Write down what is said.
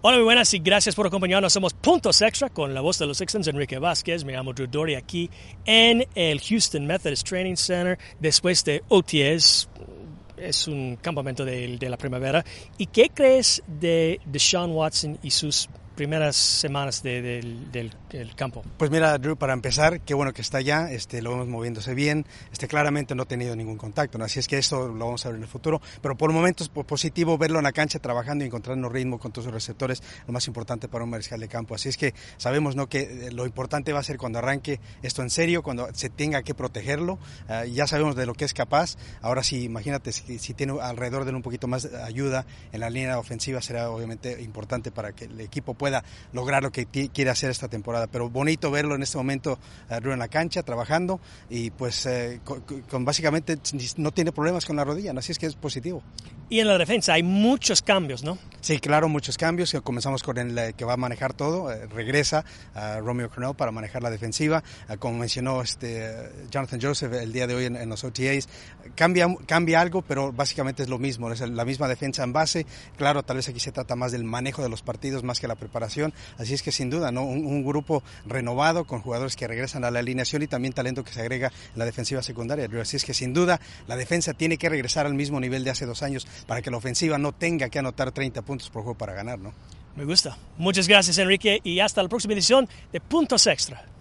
Hola, muy buenas y gracias por acompañarnos. Somos Puntos Extra con la voz de los Sixers, Enrique Vázquez. Me llamo Drew Dory aquí en el Houston Methodist Training Center después de OTAs. Es un campamento de la primavera. ¿Y qué crees de Deshaun Watson y sus primeras semanas del campo? Pues mira, Drew, para empezar, qué bueno que está allá, lo vemos moviéndose bien, claramente no ha tenido ningún contacto, ¿no? Así es que esto lo vamos a ver en el futuro, pero por el momento es positivo verlo en la cancha trabajando y encontrando ritmo con todos sus receptores, lo más importante para un mariscal de campo. Así es que sabemos, ¿no?, que lo importante va a ser cuando arranque esto en serio, cuando se tenga que protegerlo, ya sabemos de lo que es capaz. Ahora sí, imagínate si tiene alrededor de él un poquito más de ayuda en la línea ofensiva, será obviamente importante para que el equipo pueda lograr lo que quiere hacer esta temporada, pero bonito verlo en este momento en la cancha trabajando y pues con básicamente no tiene problemas con la rodilla, ¿no? Así es que es positivo. Y en la defensa hay muchos cambios, ¿no? Sí, claro, muchos cambios. Comenzamos con el que va a manejar todo, regresa a Romeo Crennel para manejar la defensiva, como mencionó Jonathan Joseph el día de hoy en los OTAs. Cambia algo, pero básicamente es lo mismo, es la misma defensa en base. Claro, tal vez aquí se trata más del manejo de los partidos más que la preparación, así es que sin duda, ¿no?, un grupo renovado con jugadores que regresan a la alineación y también talento que se agrega en la defensiva secundaria. Así es que sin duda la defensa tiene que regresar al mismo nivel de hace 2 años para que la ofensiva no tenga que anotar 30 puntos por juego para ganar, ¿no? Me gusta. Muchas gracias, Enrique, y hasta la próxima edición de Puntos Extra.